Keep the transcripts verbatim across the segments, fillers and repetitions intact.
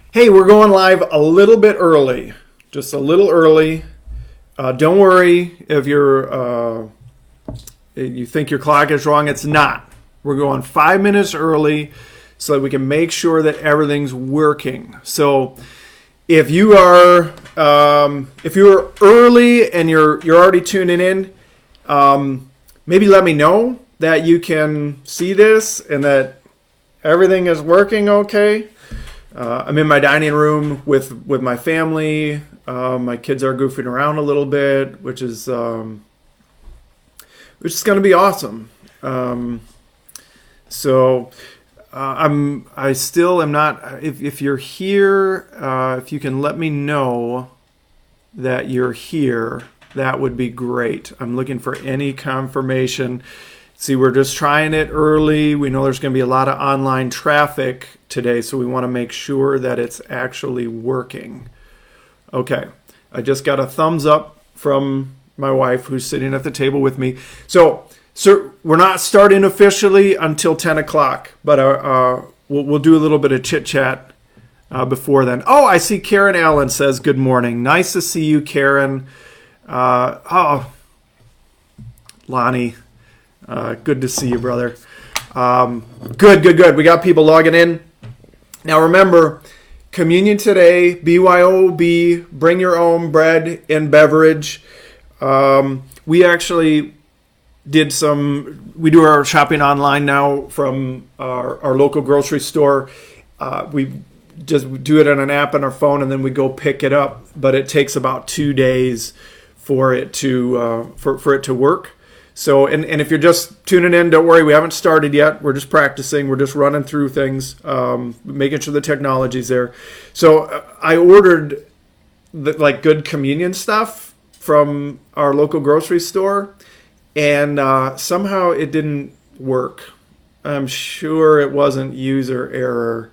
Hey, we're going live a little bit early, just a little early. Uh, don't worry if you're uh, you think your clock is wrong. It's not. We're going five minutes early so that we can make sure that everything's working. So if you are um, if you're early and you're you're already tuning in, um, maybe let me know that you can see this and that everything is working okay. Uh, I'm in my dining room with, with my family. Uh, my kids are goofing around a little bit, which is um, which is going to be awesome. Um, so uh, I'm I still am not. If if you're here, uh, if you can let me know that you're here, that would be great. I'm looking for any confirmation. See, we're just trying it early. We know there's going to be a lot of online traffic today, so we want to make sure that it's actually working. Okay, I just got a thumbs up from my wife who's sitting at the table with me. So, so we're not starting officially until ten o'clock, but uh, uh, we'll, we'll do a little bit of chit-chat uh, before then. Oh, I see Karen Allen says good morning. Nice to see you, Karen. Uh, oh, Lonnie. Uh, good to see you, brother. Um, good, good, good. We got people logging in. Now remember, communion today, B Y O B, bring your own bread and beverage. Um, we actually did some, we do our shopping online now from our, our local grocery store. Uh, we just do it on an app on our phone and then we go pick it up. But it takes about two days for it to uh, for, for it to work. So, and, and if you're just tuning in, don't worry, we haven't started yet. We're just practicing. We're just running through things, um, making sure the technology's there. So uh, I ordered the, like good communion stuff from our local grocery store, and uh, somehow it didn't work. I'm sure it wasn't user error.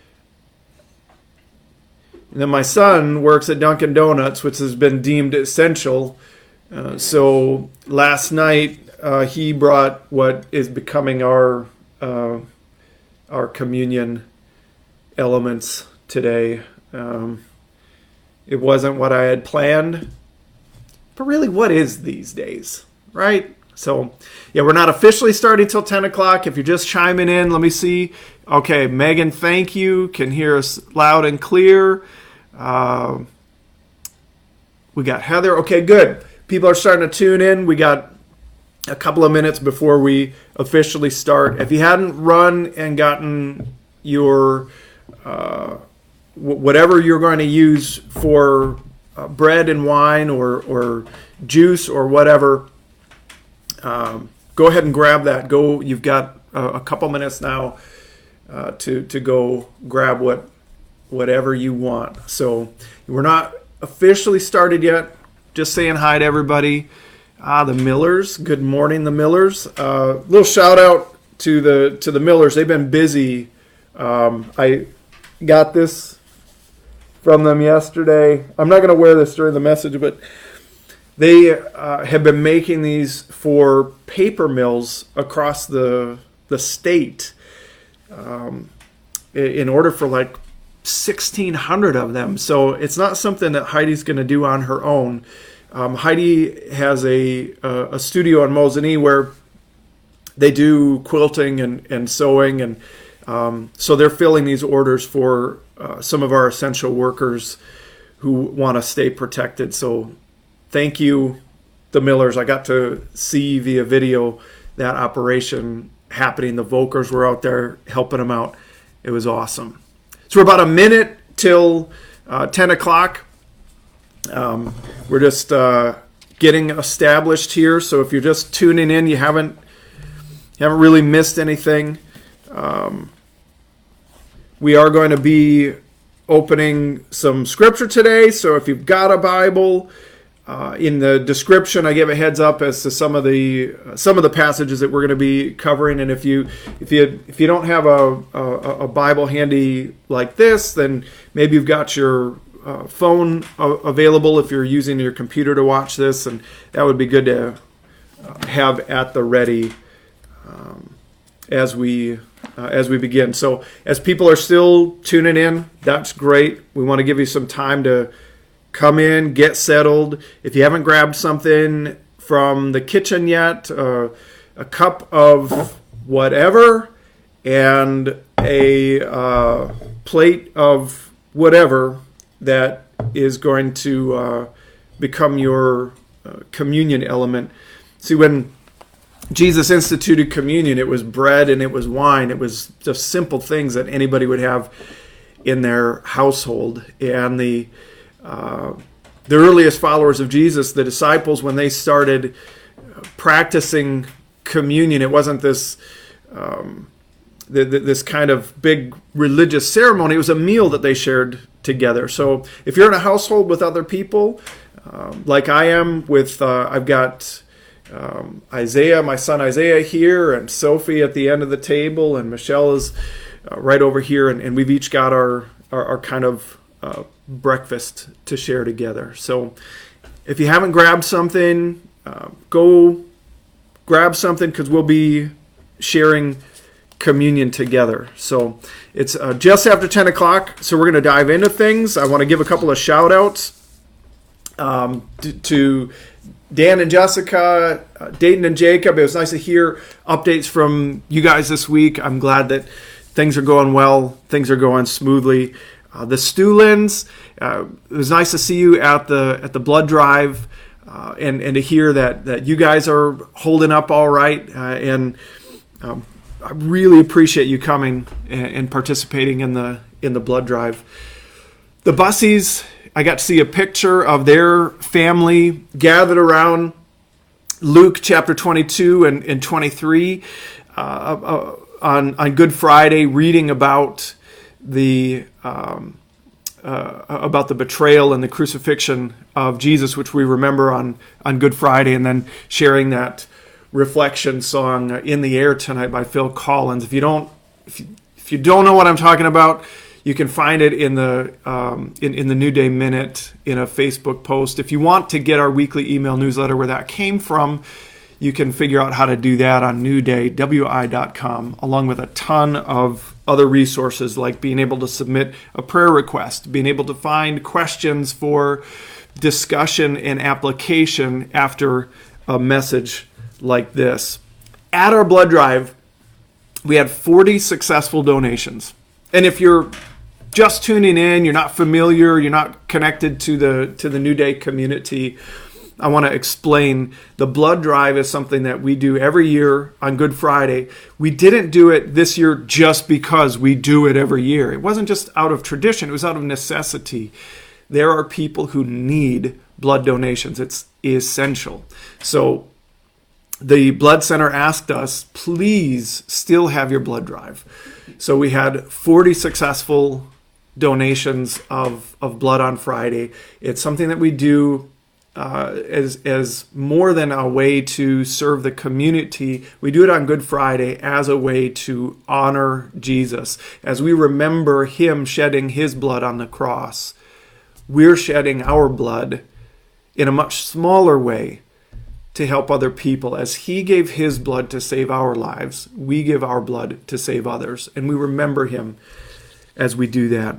And then my son works at Dunkin' Donuts, which has been deemed essential. Uh, so last night uh, he brought what is becoming our uh, our communion elements today. Um, it wasn't what I had planned, but really, what is these days, right? So yeah, we're not officially starting till ten o'clock. If you're just chiming in, let me see. Okay, Megan, thank you. Can hear us loud and clear. Uh, we got Heather. Okay, good. People are starting to tune in. We got a couple of minutes before we officially start. If you hadn't run and gotten your uh, w- whatever you're going to use for uh, bread and wine or, or juice or whatever, um, go ahead and grab that. Go. You've got a, a couple minutes now uh, to to go grab what whatever you want. So we're not officially started yet. Just saying hi to everybody. Ah, the Millers. Good morning, the Millers. Uh, little shout out to the to the Millers. They've been busy. Um, I got this from them yesterday. I'm not going to wear this during the message, but they uh, have been making these for paper mills across the the state. Um, in order for like sixteen hundred of them. So it's not something that Heidi's going to do on her own. Um, Heidi has a, a a studio in Mosinee where they do quilting and, and sewing. And um, so they're filling these orders for uh, some of our essential workers who want to stay protected. So thank you, the Millers. I got to see via video that operation happening. The Volkers were out there helping them out. It was awesome. So we're about a minute till uh, ten o'clock. Um, we're just uh, getting established here. So if you're just tuning in, you haven't you haven't really missed anything. Um, we are going to be opening some scripture today. So if you've got a Bible, uh, in the description, I give a heads up as to some of the uh, some of the passages that we're going to be covering. And if you if you if you don't have a a, a Bible handy like this, then maybe you've got your uh, phone available if you're using your computer to watch this, and that would be good to uh, have at the ready um, as we uh, as we begin. So as people are still tuning in, that's great. We want to give you some time to come in, get settled. If you haven't grabbed something from the kitchen yet, uh, a cup of whatever and a uh, plate of whatever that is going to uh, become your uh, communion element. See, when Jesus instituted communion, it was bread and it was wine. It was just simple things that anybody would have in their household. And the uh, the earliest followers of Jesus, the disciples, when they started practicing communion, it wasn't this um, the, the, this kind of big religious ceremony. It was a meal that they shared together. So if you're in a household with other people, um, like I am, with uh, I've got Um, Isaiah, my son Isaiah here, and Sophie at the end of the table, and Michelle is uh, right over here, and, and we've each got our, our, our kind of uh, breakfast to share together. So if you haven't grabbed something, uh, go grab something, because we'll be sharing communion together. So it's uh, just after ten o'clock, so we're going to dive into things. I want to give a couple of shout outs um, to, to Dan and Jessica, uh, Dayton and Jacob. It was nice to hear updates from you guys this week. I'm glad that things are going well. Things are going smoothly. Uh, the Stulins, uh, it was nice to see you at the at the blood drive, uh, and and to hear that that you guys are holding up all right. Uh, and um, I really appreciate you coming and, and participating in the in the blood drive. The Bussies, I got to see a picture of their family gathered around Luke chapter twenty-two and, and twenty-three uh, uh, on, on Good Friday, reading about the um, uh, about the betrayal and the crucifixion of Jesus, which we remember on, on Good Friday, and then sharing that reflection song "In the Air Tonight" by Phil Collins. If you don't, if you, if you don't know what I'm talking about, you can find it in the um, in, in the New Day Minute in a Facebook post. If you want to get our weekly email newsletter where that came from, you can figure out how to do that on new day w i dot com, along with a ton of other resources, like being able to submit a prayer request, being able to find questions for discussion and application after a message like this. At our blood drive, we had forty successful donations. And if you're just tuning in, you're not familiar, you're not connected to the to the New Day community, I want to explain the blood drive is something that we do every year on Good Friday. We didn't do it this year just because we do it every year. It wasn't just out of tradition, it was out of necessity. There are people who need blood donations. It's essential. So the blood center asked us, please still have your blood drive. So we had forty successful donations of, of blood on Friday. It's something that we do uh, as, as more than a way to serve the community. We do it on Good Friday as a way to honor Jesus. As we remember him shedding his blood on the cross, we're shedding our blood in a much smaller way to help other people. As he gave his blood to save our lives, we give our blood to save others. And we remember him as we do that.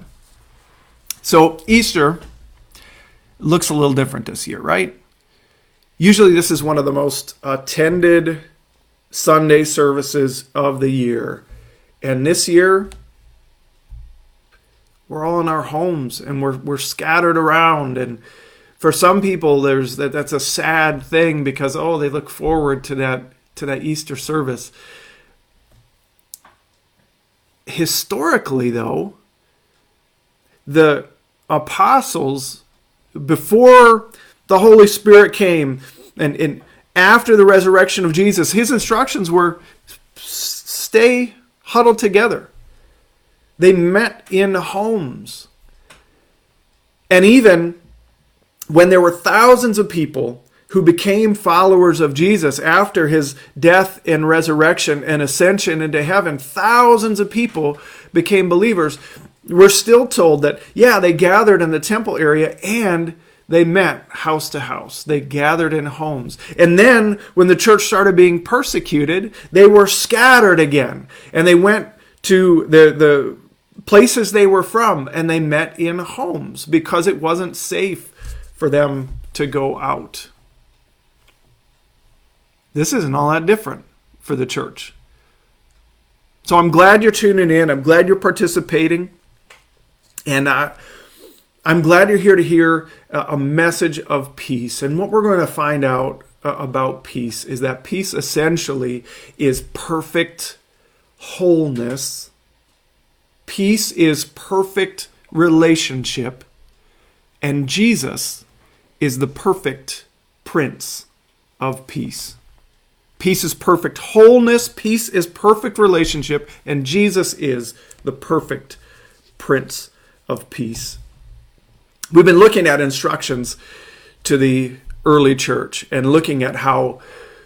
So Easter looks a little different this year, right? Usually this is one of the most attended Sunday services of the year. And this year, we're all in our homes and we're we're scattered around. And for some people, there's that that's a sad thing because, oh, they look forward to that to that Easter service. Historically, though, the apostles, before the Holy Spirit came and, and after the resurrection of Jesus, his instructions were stay huddled together. They met in homes. And even when there were thousands of people who became followers of Jesus after his death and resurrection and ascension into heaven, thousands of people became believers. We're still told that, yeah, they gathered in the temple area and they met house to house. They gathered in homes. And then when the church started being persecuted, they were scattered again. And they went to the the places they were from, and they met in homes because it wasn't safe for them to go out. This isn't all that different for the church. So I'm glad you're tuning in. I'm glad you're participating. And I, I'm glad you're here to hear a message of peace. And what we're going to find out about peace is that peace essentially is perfect wholeness. Peace is perfect relationship. And Jesus is the perfect Prince of Peace. Peace is perfect wholeness. Peace is perfect relationship. And Jesus is the perfect Prince of Peace. We've been looking at instructions to the early church and looking at how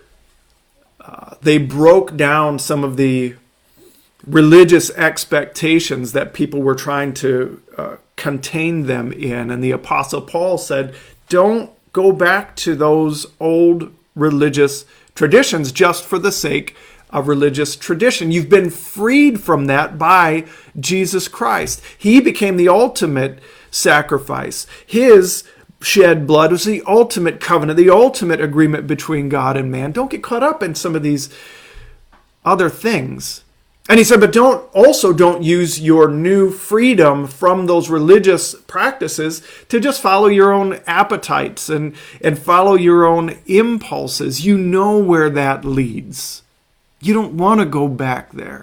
uh, they broke down some of the religious expectations that people were trying to uh, contain them in. And the Apostle Paul said, don't go back to those old religious traditions just for the sake of religious tradition. You've been freed from that by Jesus Christ. He became the ultimate sacrifice. His shed blood was the ultimate covenant, the ultimate agreement between God and man. Don't get caught up in some of these other things. And he said, but don't also don't use your new freedom from those religious practices to just follow your own appetites and, and follow your own impulses. You know where that leads. You don't want to go back there.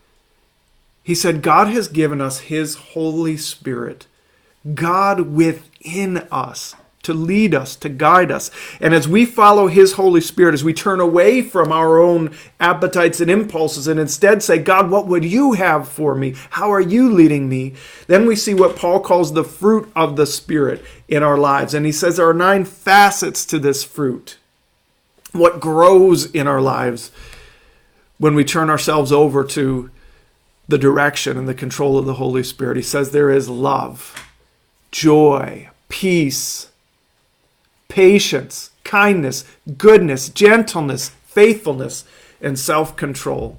He said, God has given us his Holy Spirit, God within us, to lead us, to guide us. And as we follow his Holy Spirit, as we turn away from our own appetites and impulses and instead say, God, what would you have for me? How are you leading me? Then we see what Paul calls the fruit of the Spirit in our lives. And he says there are nine facets to this fruit. What grows in our lives when we turn ourselves over to the direction and the control of the Holy Spirit. He says there is love, joy, peace, patience, kindness, goodness, gentleness, faithfulness, and self-control.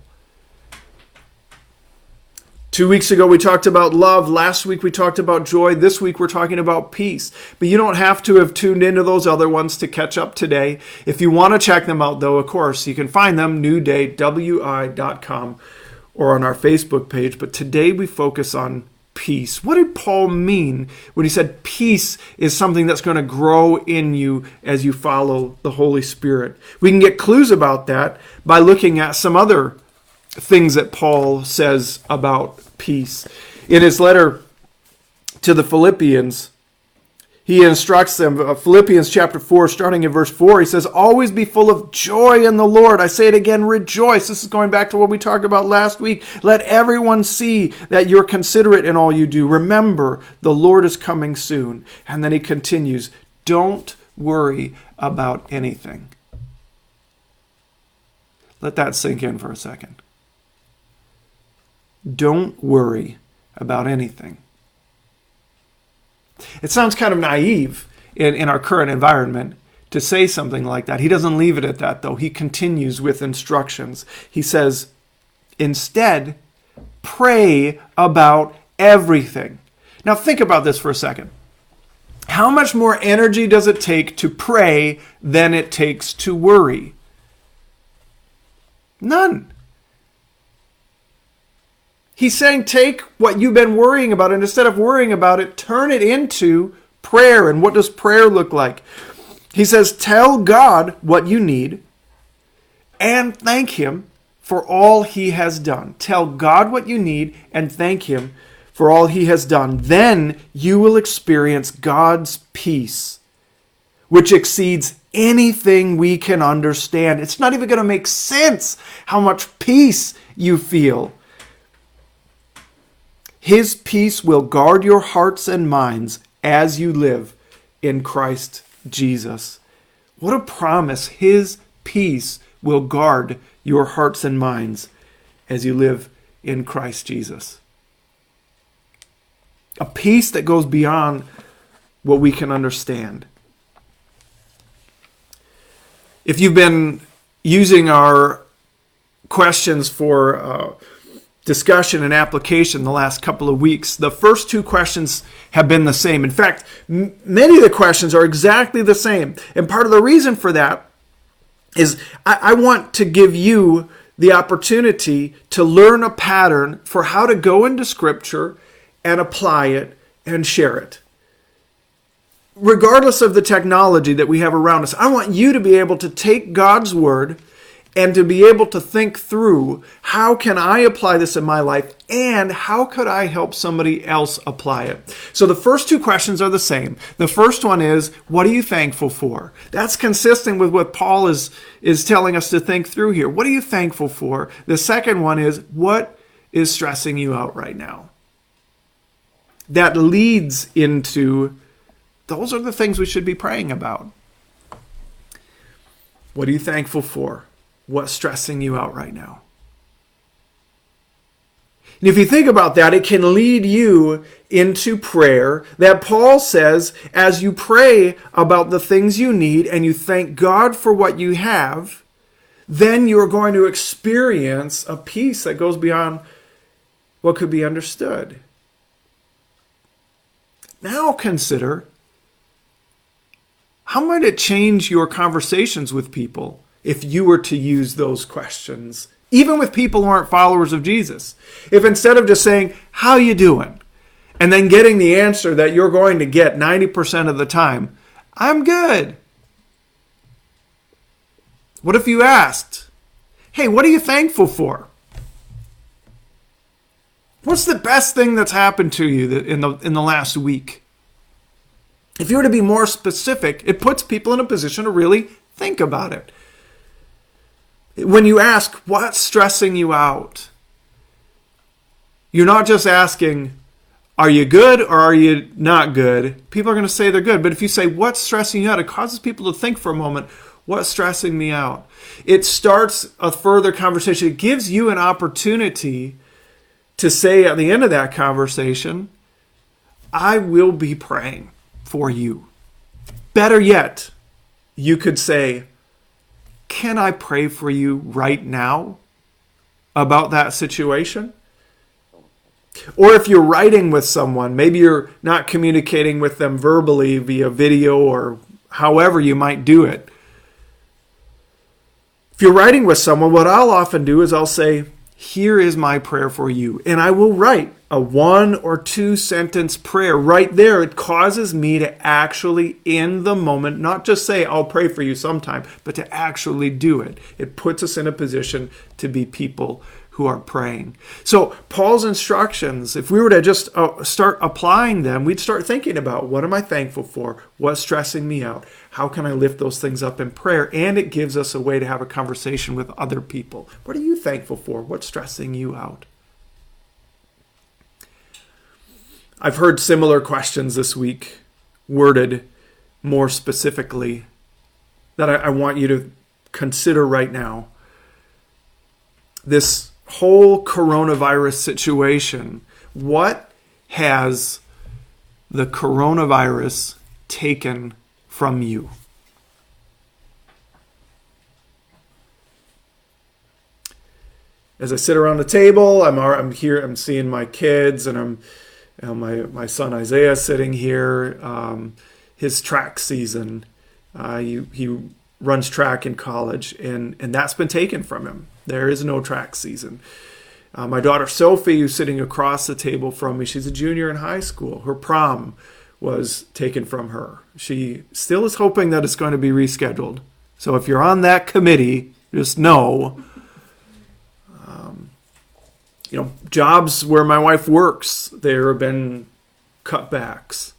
Two weeks ago we talked about love. Last week we talked about joy. This week we're talking about peace. But you don't have to have tuned into those other ones to catch up today. If you want to check them out, though, of course, you can find them new day w i dot com or on our Facebook page. But today we focus on peace. What did Paul mean when he said peace is something that's going to grow in you as you follow the Holy Spirit? We can get clues about that by looking at some other things that Paul says about peace. In his letter to the Philippians, he instructs them, uh, Philippians chapter four, starting in verse four, he says, always be full of joy in the Lord. I say it again, rejoice. This is going back to what we talked about last week. Let everyone see that you're considerate in all you do. Remember, the Lord is coming soon. And then he continues, don't worry about anything. Let that sink in for a second. Don't worry about anything. It sounds kind of naive in, in our current environment to say something like that. He doesn't leave it at that, though. He continues with instructions. He says, instead, pray about everything. Now think about this for a second. How much more energy does it take to pray than it takes to worry? None. He's saying take what you've been worrying about, and instead of worrying about it, turn it into prayer. And what does prayer look like? He says, tell God what you need and thank him for all he has done. Tell God what you need and thank him for all he has done. Then you will experience God's peace, which exceeds anything we can understand. It's not even going to make sense how much peace you feel. His peace will guard your hearts and minds as you live in Christ Jesus. What a promise. His peace will guard your hearts and minds as you live in Christ Jesus. A peace that goes beyond what we can understand. If you've been using our questions for uh, discussion and application the last couple of weeks, the first two questions have been the same. In fact, m- many of the questions are exactly the same. And part of the reason for that is I, I want to give you the opportunity to learn a pattern for how to go into Scripture and apply it and share it. Regardless of the technology that we have around us, I want you to be able to take God's Word and to be able to think through, how can I apply this in my life, and how could I help somebody else apply it? So the first two questions are the same. The first one is, what are you thankful for? That's consistent with what Paul is, is telling us to think through here. What are you thankful for? The second one is, what is stressing you out right now? That leads into, those are the things we should be praying about. What are you thankful for? What's stressing you out right now? And if you think about that, it can lead you into prayer that Paul says, as you pray about the things you need and you thank God for what you have, then you're going to experience a peace that goes beyond what could be understood. Now consider, how might it change your conversations with people if you were to use those questions, even with people who aren't followers of Jesus? If instead of just saying, how you doing? And then getting the answer that you're going to get ninety percent of the time, I'm good. What if you asked, hey, what are you thankful for? What's the best thing that's happened to you in the in the last week? If you were to be more specific, it puts people in a position to really think about it. When you ask, what's stressing you out? You're not just asking, are you good or are you not good? People are going to say they're good. But if you say, what's stressing you out? It causes people to think for a moment, what's stressing me out? It starts a further conversation. It gives you an opportunity to say at the end of that conversation, I will be praying for you. Better yet, you could say, can I pray for you right now about that situation? Or if you're writing with someone, maybe you're not communicating with them verbally via video or however you might do it. If you're writing with someone, what I'll often do is I'll say, here is my prayer for you. And I will write a one or two sentence prayer right there. It causes me to actually, in the moment, not just say, I'll pray for you sometime, but to actually do it. It puts us in a position to be people who are praying. So Paul's instructions, if we were to just uh, start applying them, we'd start thinking about, what am I thankful for? What's stressing me out? How can I lift those things up in prayer? And it gives us a way to have a conversation with other people. What are you thankful for? What's stressing you out? I've heard similar questions this week, worded more specifically, that I, I want you to consider right now. This whole coronavirus situation, what has the coronavirus taken from you? As I sit around the table, I'm I'm here, I'm seeing my kids, and I'm you know, my my son Isaiah sitting here. Um, his track season, uh, he he runs track in college, and and that's been taken from him. There is no track season. Uh, my daughter Sophie, who's sitting across the table from me, she's a junior in high school. Her prom was taken from her. She still is hoping that it's going to be rescheduled. So if you're on that committee, just know, um, you know, jobs where my wife works, there have been cutbacks.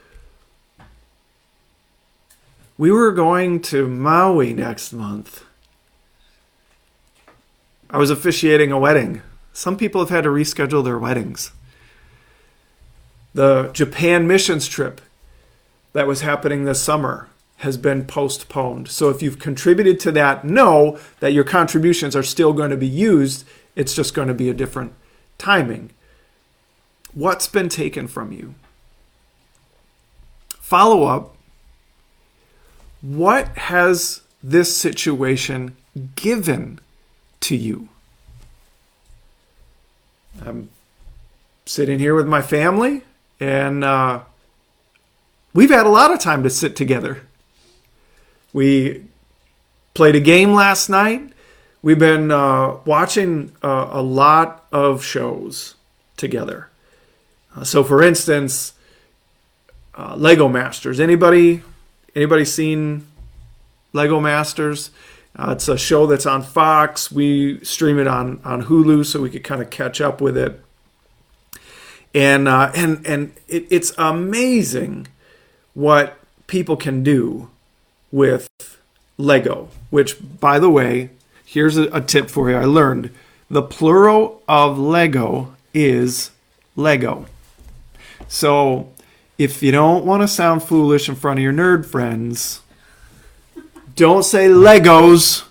We were going to Maui next month. I was officiating a wedding. Some people have had to reschedule their weddings. The Japan missions trip that was happening this summer has been postponed. So if you've contributed to that, know that your contributions are still going to be used. It's just going to be a different timing. What's been taken from you? Follow up. What has this situation given to you? I'm sitting here with my family, and uh, we've had a lot of time to sit together. We played a game last night. We've been uh, watching uh, a lot of shows together. Uh, so, for instance, uh, Lego Masters. Anybody, anybody seen Lego Masters? Uh, it's a show that's on Fox. We stream it on, on Hulu so we could kind of catch up with it. And uh, and and it, it's amazing what people can do with Lego. Which, by the way, here's a, a tip for you. I learned the plural of Lego is Lego. So if you don't want to sound foolish in front of your nerd friends, don't say Legos.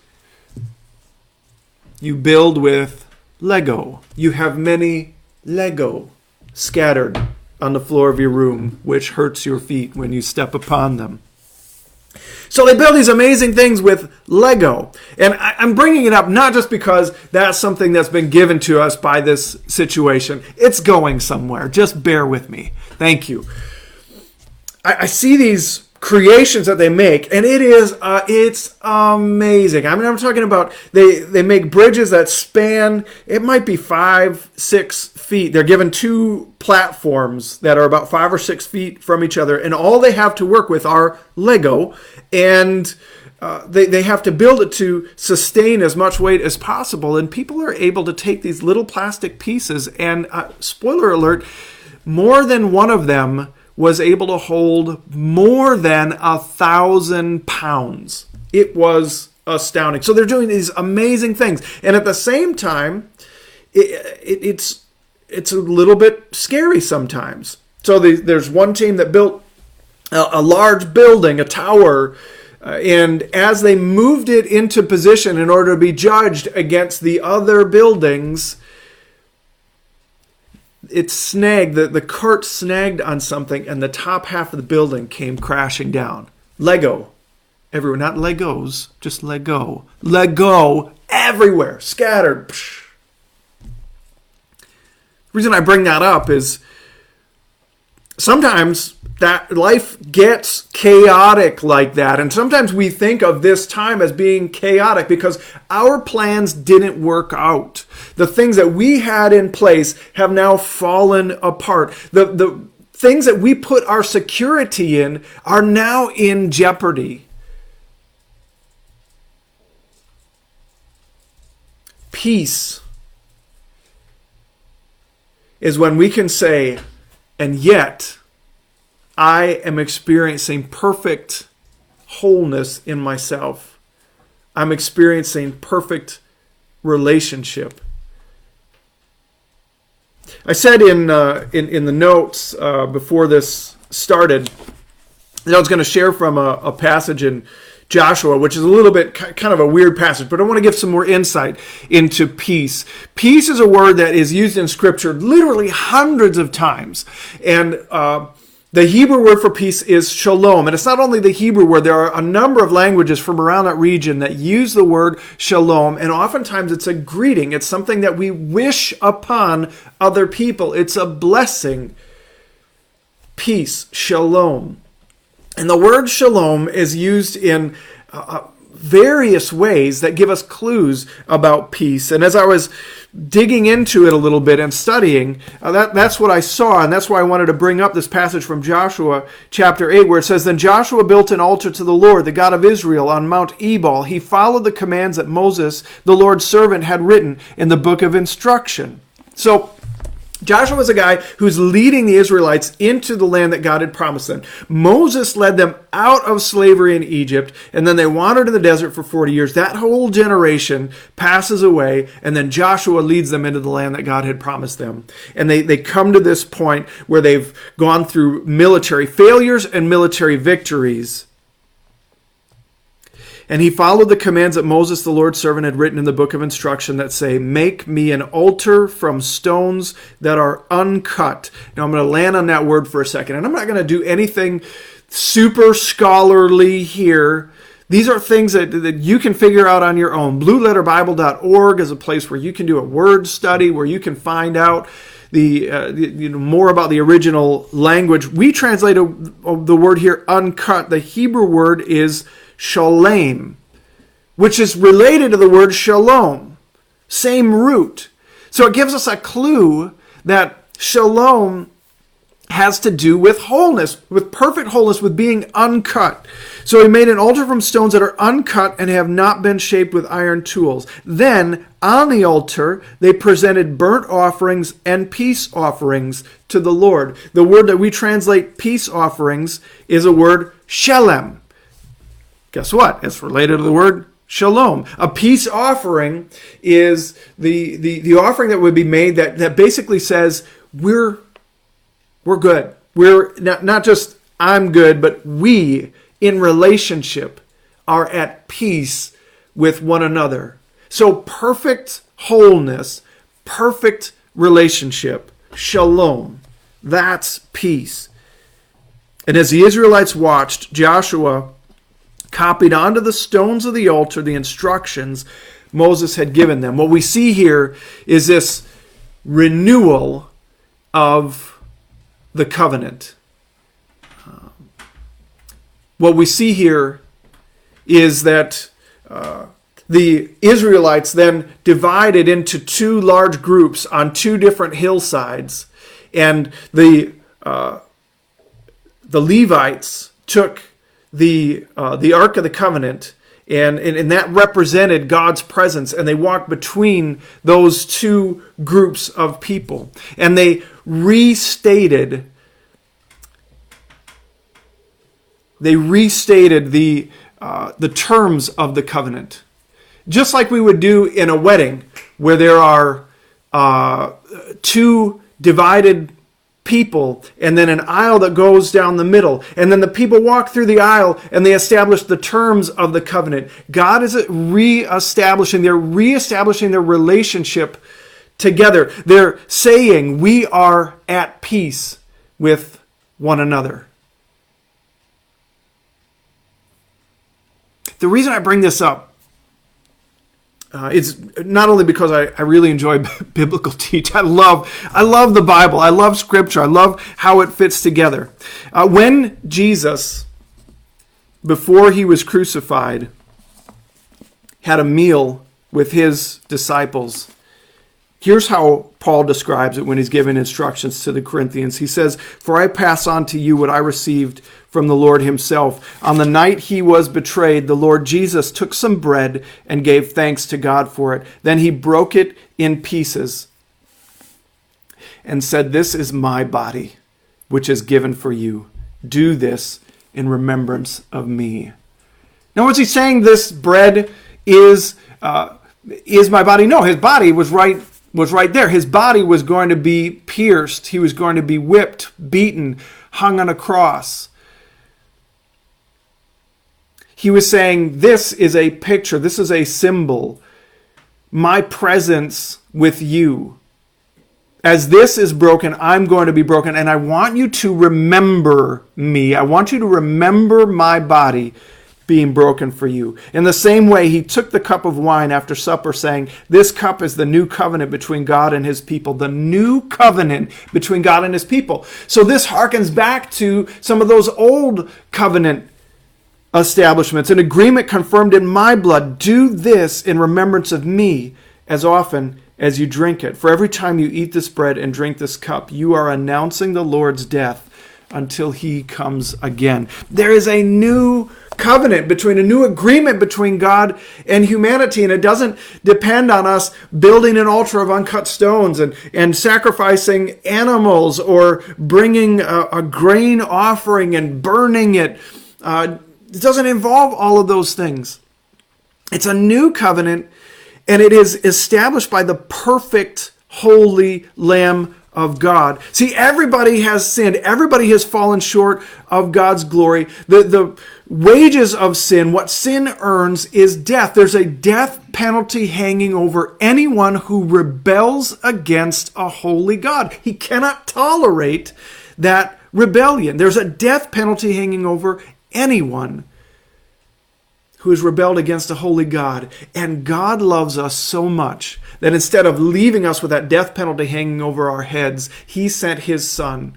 You build with Lego. You have many Lego scattered on the floor of your room, which hurts your feet when you step upon them. So they build these amazing things with Lego. And I, I'm bringing it up not just because that's something that's been given to us by this situation. It's going somewhere. Just bear with me. Thank you. I, I see these creations that they make, and it is uh, it's amazing. I mean, I'm talking about they they make bridges that span, it might be five, six feet. They're given two platforms that are about five or six feet from each other, and all they have to work with are Lego, and uh, they, they have to build it to sustain as much weight as possible, and people are able to take these little plastic pieces, and uh, spoiler alert, more than one of them was able to hold more than a thousand pounds. It was astounding. So they're doing these amazing things. And at the same time, it, it, it's it's a little bit scary sometimes. So the, there's one team that built a, a large building, a tower, uh, and as they moved it into position in order to be judged against the other buildings, it snagged, the, the cart snagged on something, and the top half of the building came crashing down. Lego. Everywhere. Not Legos, just Lego. Lego everywhere. Scattered. Psh. The reason I bring that up is sometimes that life gets chaotic like that. And sometimes we think of this time as being chaotic because our plans didn't work out. The things that we had in place have now fallen apart. The, the things that we put our security in are now in jeopardy. Peace is when we can say, and yet I am experiencing perfect wholeness in myself. I'm experiencing perfect relationship. I said in uh, in, in the notes uh, before this started that I was going to share from a, a passage in Joshua, which is a little bit kind of a weird passage, but I want to give some more insight into peace. Peace is a word that is used in Scripture literally hundreds of times. And uh, the Hebrew word for peace is shalom. And it's not only the Hebrew word. There are a number of languages from around that region that use the word shalom. And oftentimes it's a greeting. It's something that we wish upon other people. It's a blessing. Peace, shalom. And the word shalom is used in uh, various ways that give us clues about peace. And as I was digging into it a little bit and studying, uh, that, that's what I saw. And that's why I wanted to bring up this passage from Joshua chapter eight, where it says, Then Joshua built an altar to the Lord, the God of Israel, on Mount Ebal. He followed the commands that Moses, the Lord's servant, had written in the book of instruction. So Joshua was a guy who's leading the Israelites into the land that God had promised them. Moses led them out of slavery in Egypt, and then they wandered in the desert for forty years. That whole generation passes away, and then Joshua leads them into the land that God had promised them. And they, they come to this point where they've gone through military failures and military victories. And he followed the commands that Moses, the Lord's servant, had written in the book of instruction that say, Make me an altar from stones that are uncut. Now I'm going to land on that word for a second. And I'm not going to do anything super scholarly here. These are things that, that you can figure out on your own. blue letter bible dot org is a place where you can do a word study, where you can find out the, uh, the you know, more about the original language. We translate a, a, the word here, uncut. The Hebrew word is shalem, which is related to the word shalom. Same root. So it gives us a clue that shalom has to do with wholeness, with perfect wholeness, with being uncut. So he made an altar from stones that are uncut and have not been shaped with iron tools. Then on the altar they presented burnt offerings and peace offerings to the Lord. The word that we translate peace offerings is a word shalem. Guess what? It's related to the word shalom. A peace offering is the, the, the offering that would be made that, that basically says we're We're good. We're not, not just I'm good, but we in relationship are at peace with one another. So perfect wholeness, perfect relationship, shalom, that's peace. And as the Israelites watched, Joshua copied onto the stones of the altar the instructions Moses had given them. What we see here is this renewal of the covenant. Um, what we see here is that uh, the Israelites then divided into two large groups on two different hillsides, and the uh, the Levites took the uh, the Ark of the Covenant, and, and and that represented God's presence, and they walked between those two groups of people, and they restated they restated the uh, the terms of the covenant, just like we would do in a wedding, where there are uh, two divided people and then an aisle that goes down the middle, and then the people walk through the aisle and they establish the terms of the covenant. God is re-establishing, they're re-establishing their relationship together. They're saying we are at peace with one another. The reason I bring this up uh, is not only because I, I really enjoy biblical teaching. I love, I love the Bible. I love Scripture. I love how it fits together. Uh, when Jesus, before he was crucified, had a meal with his disciples, here's how Paul describes it when he's giving instructions to the Corinthians. He says, "For I pass on to you what I received from the Lord himself. On the night he was betrayed, the Lord Jesus took some bread and gave thanks to God for it. Then he broke it in pieces and said, 'This is my body, which is given for you. Do this in remembrance of me.'" Now, was he saying this bread is uh, is my body? No, his body was right was right there. His body was going to be pierced. He was going to be whipped, beaten, hung on a cross. He was saying, this is a picture, this is a symbol, my presence with you. As this is broken, I'm going to be broken, and I want you to remember me. I want you to remember my body being broken for you. In the same way, he took the cup of wine after supper, saying, "This cup is the new covenant between God and his people." The new covenant between God and his people. So this harkens back to some of those old covenant establishments. An agreement confirmed in my blood. Do this in remembrance of me as often as you drink it. For every time you eat this bread and drink this cup, you are announcing the Lord's death until he comes again. There is a new covenant, between a new agreement between God and humanity, and it doesn't depend on us building an altar of uncut stones and, and sacrificing animals or bringing a, a grain offering and burning it. Uh, it doesn't involve all of those things. It's a new covenant, and it is established by the perfect, holy Lamb of God. See, everybody has sinned. Everybody has fallen short of God's glory. The, the wages of sin, what sin earns, is death. There's a death penalty hanging over anyone who rebels against a holy God. He cannot tolerate that rebellion. There's a death penalty hanging over anyone who has rebelled against a holy God. And God loves us so much that instead of leaving us with that death penalty hanging over our heads, he sent his Son,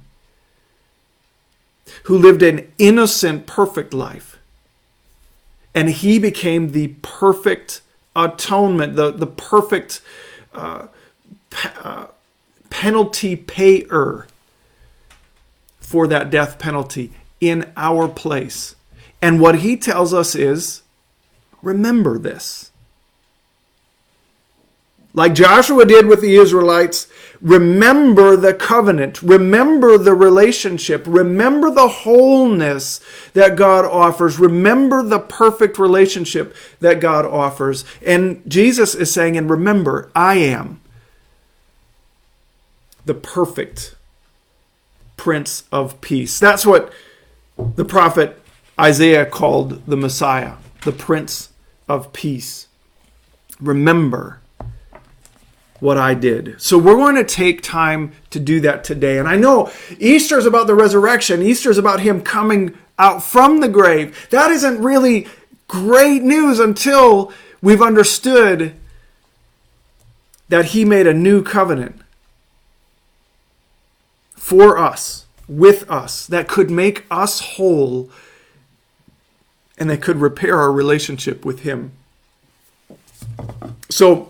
who lived an innocent, perfect life. And he became the perfect atonement, the, the perfect uh, pe- uh, penalty payer for that death penalty in our place. And what he tells us is, remember this. Like Joshua did with the Israelites, remember the covenant, remember the relationship, remember the wholeness that God offers, remember the perfect relationship that God offers. And Jesus is saying, and remember, I am the perfect Prince of Peace. That's what the prophet Isaiah called the Messiah, the Prince of Peace. Remember what I did. So we're going to take time to do that today. And I know Easter is about the resurrection. Easter is about him coming out from the grave. That isn't really great news until we've understood that he made a new covenant for us, with us, that could make us whole and that could repair our relationship with him. So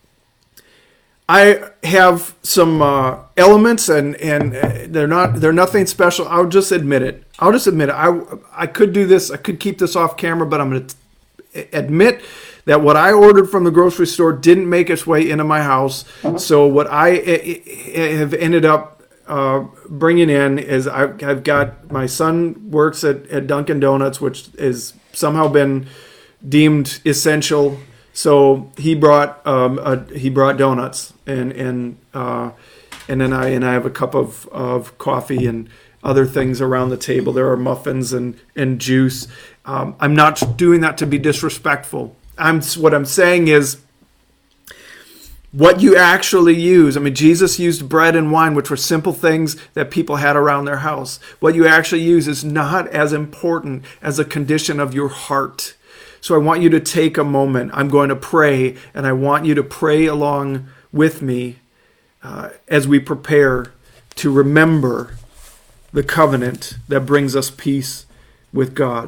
I have some uh, elements, and and they're not they're nothing special. I'll just admit it. I'll just admit it. I I could do this. I could keep this off camera, but I'm going to admit that what I ordered from the grocery store didn't make its way into my house. So what I have ended up uh, bringing in is I've, I've got, my son works at, at Dunkin' Donuts, which has somehow been deemed essential. So he brought um, a, he brought donuts, and and uh, and then I and I have a cup of, of coffee and other things around the table. There are muffins and and juice. Um, I'm not doing that to be disrespectful. I'm what I'm saying is what you actually use. I mean, Jesus used bread and wine, which were simple things that people had around their house. What you actually use is not as important as the condition of your heart. So I want you to take a moment. I'm going to pray, and I want you to pray along with me uh, as we prepare to remember the covenant that brings us peace with God.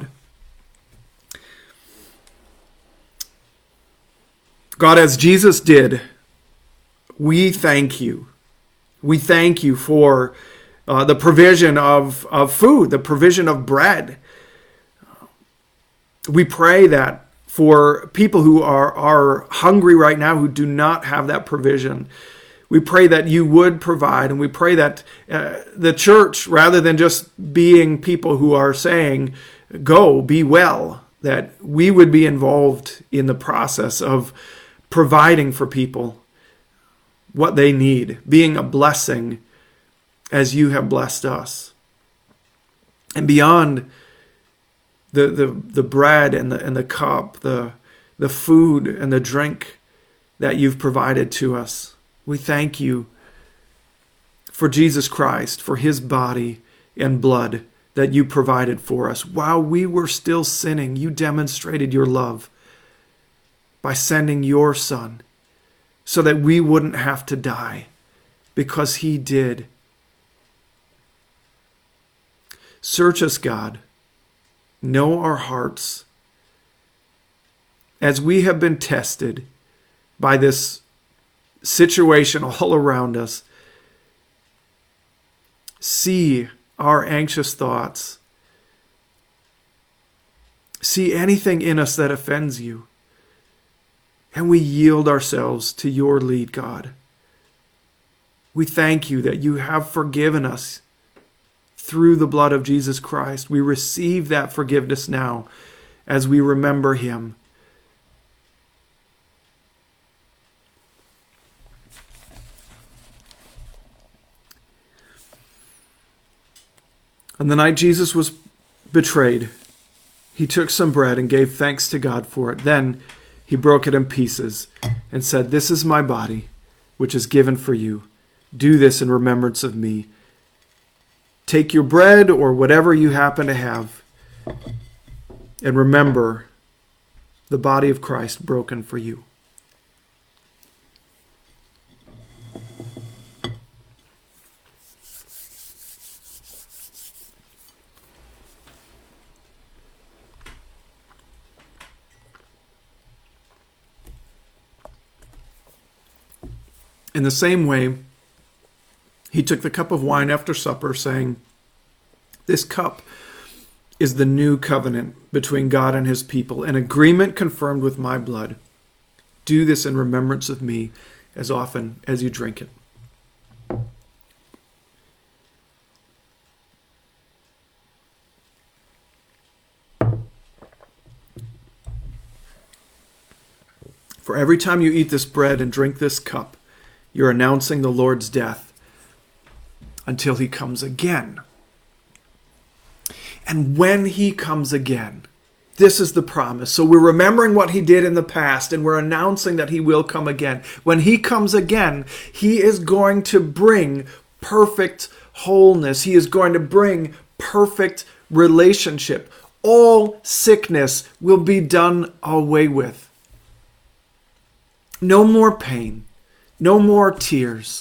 God, as Jesus did, we thank you. We thank you for uh, the provision of, of food, the provision of bread. We pray that for people who are, are hungry right now, who do not have that provision, we pray that you would provide. And we pray that uh, the church, rather than just being people who are saying, go, be well, that we would be involved in the process of providing for people what they need, being a blessing as you have blessed us. And beyond The, the the bread and the and the cup, the the food and the drink that you've provided to us, we thank you for Jesus Christ, for his body and blood that you provided for us. While we were still sinning, you demonstrated your love by sending your Son so that we wouldn't have to die, because he did. Search us, God. Know our hearts as we have been tested by this situation all around us. See our anxious thoughts. See anything in us that offends you. And we yield ourselves to your lead, God. We thank you that you have forgiven us through the blood of Jesus Christ. We receive that forgiveness now as we remember him. On the night Jesus was betrayed, he took some bread and gave thanks to God for it. Then he broke it in pieces and said, "This is my body, which is given for you. Do this in remembrance of me." Take your bread or whatever you happen to have, and remember the body of Christ broken for you. In the same way, he took the cup of wine after supper, saying, "This cup is the new covenant between God and his people, an agreement confirmed with my blood. Do this in remembrance of me as often as you drink it." For every time you eat this bread and drink this cup, you're announcing the Lord's death until he comes again. And when he comes again, this is the promise. So we're remembering what he did in the past, and we're announcing that he will come again. When he comes again, he is going to bring perfect wholeness. He is going to bring perfect relationship. All sickness will be done away with. No more pain. No more tears.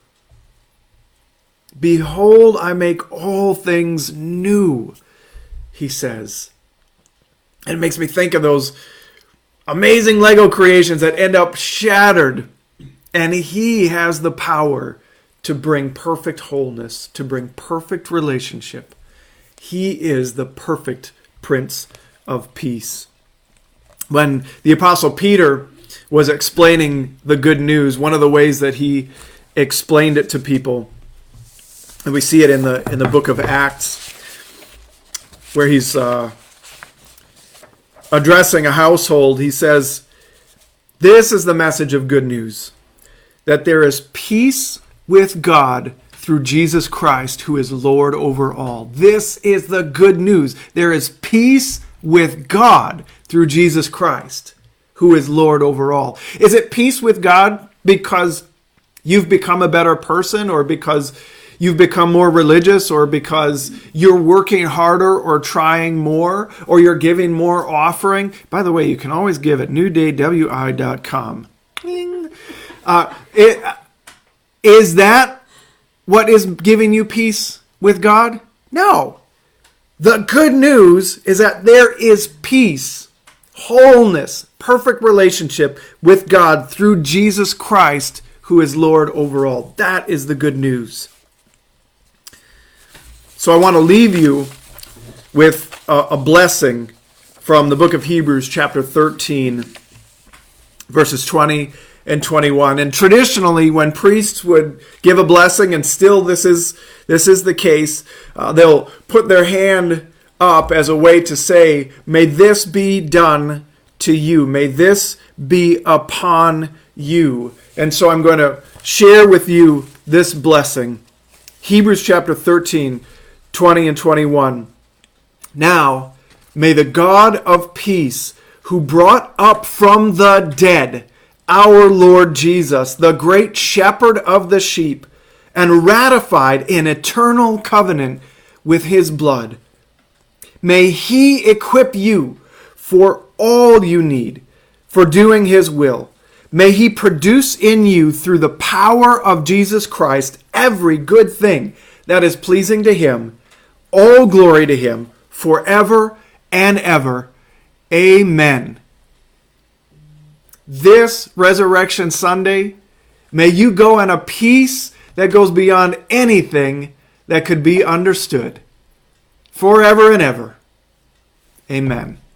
Behold, I make all things new, he says. And it makes me think of those amazing Lego creations that end up shattered. And he has the power to bring perfect wholeness, to bring perfect relationship. He is the perfect Prince of Peace. When the Apostle Peter was explaining the good news, one of the ways that he explained it to people, and we see it in the in the book of Acts, where he's uh, addressing a household, he says, "This is the message of good news, that there is peace with God through Jesus Christ, who is Lord over all." This is the good news. There is peace with God through Jesus Christ, who is Lord over all. Is it peace with God because you've become a better person, or because you've become more religious, or because you're working harder or trying more, or you're giving more offering? By the way, you can always give at new day w i dot com. Uh, it, is that what is giving you peace with God? No. The good news is that there is peace, wholeness, perfect relationship with God through Jesus Christ, who is Lord over all. That is the good news. So I want to leave you with a, a blessing from the book of Hebrews, chapter thirteen, verses twenty and twenty-one. And traditionally, when priests would give a blessing, and still this is this is the case, uh, they'll put their hand up as a way to say, "May this be done to you. May this be upon you." And so I'm going to share with you this blessing. Hebrews chapter thirteen, twenty and twenty-one. "Now, may the God of peace, who brought up from the dead our Lord Jesus, the great shepherd of the sheep, and ratified an eternal covenant with his blood, may he equip you for all you need for doing his will. May he produce in you, through the power of Jesus Christ, every good thing that is pleasing to him. All glory to him forever and ever. Amen." This Resurrection Sunday, may you go in a peace that goes beyond anything that could be understood. Forever and ever. Amen.